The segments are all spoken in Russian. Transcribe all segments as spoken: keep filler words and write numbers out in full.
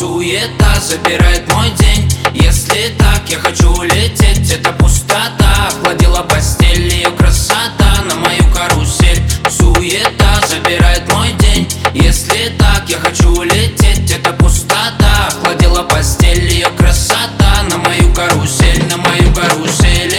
Суета забирает мой день. Если так, я хочу улететь. Это пустота охладила постель, ее красота на мою карусель. Суета забирает мой день. Если так, я хочу улететь. Это пустота охладила постель, ее красота на мою карусель, на мою карусель.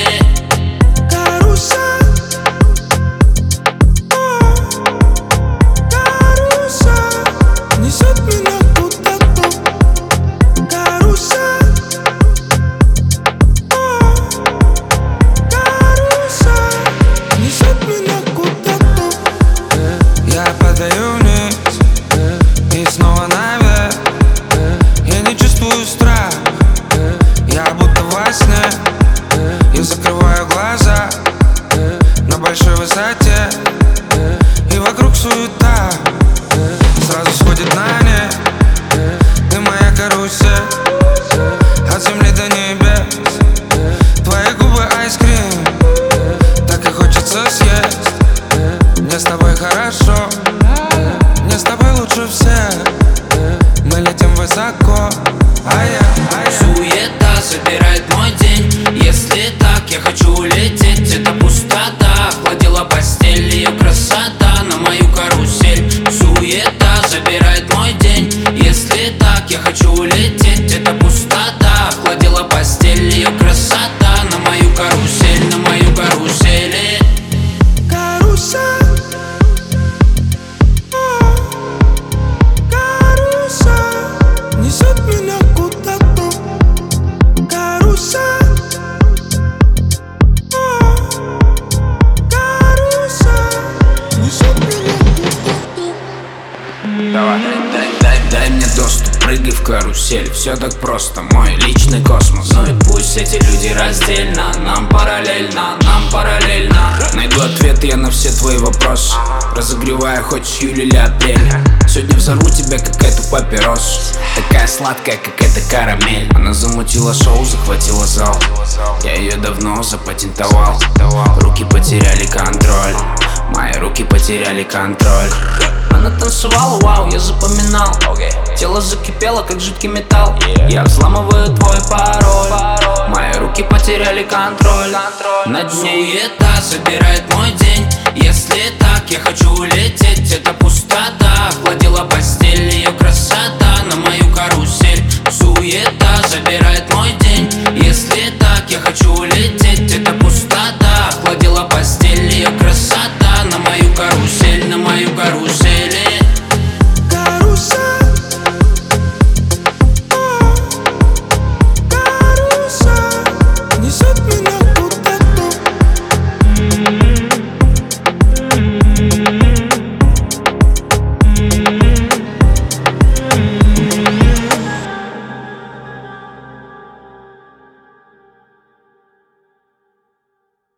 Я закрываю глаза на большой высоте, и вокруг суета сразу сходит на нет. Ты моя карусель, от земли до небес. Твои губы айскрим, так и хочется съесть. Мне с тобой хорошо, мне с тобой лучше всех. Мы летим высоко, а я, а я. Суета забирает мой день. Если так, я хочу улететь. Это пустота охладила постель, ее красота на мою карусель. Суета забирает мой день. Если так, я хочу улететь. Это пустота охладила постель, ее красота на мою карусель, на мою карусель. Карусель, карусель несет меня куда-то. Карусель. Давай, дай, дай, дай мне доступ, прыгай в карусель. Все так просто, мой личный космос. Ну и пусть эти люди раздельно, нам параллельно, нам параллельно. Найду ответы я на все твои вопросы, разогревая хоть июль или апрель. Сегодня взорву тебя, как эту папиросу, такая сладкая, как эта карамель. Она замутила шоу, захватила зал. Я ее давно запатентовал. Руки потеряли контроль, мои руки потеряли контроль. Она танцевала, вау, я запоминал. okay. Тело закипело, как жидкий металл. yeah. Я взламываю твой пароль. Мои руки потеряли контроль, контроль. Над ней суета забирает мой день. Если так, я хочу улететь. Это пустота охладила постель, ее красота на мою карусель. Суета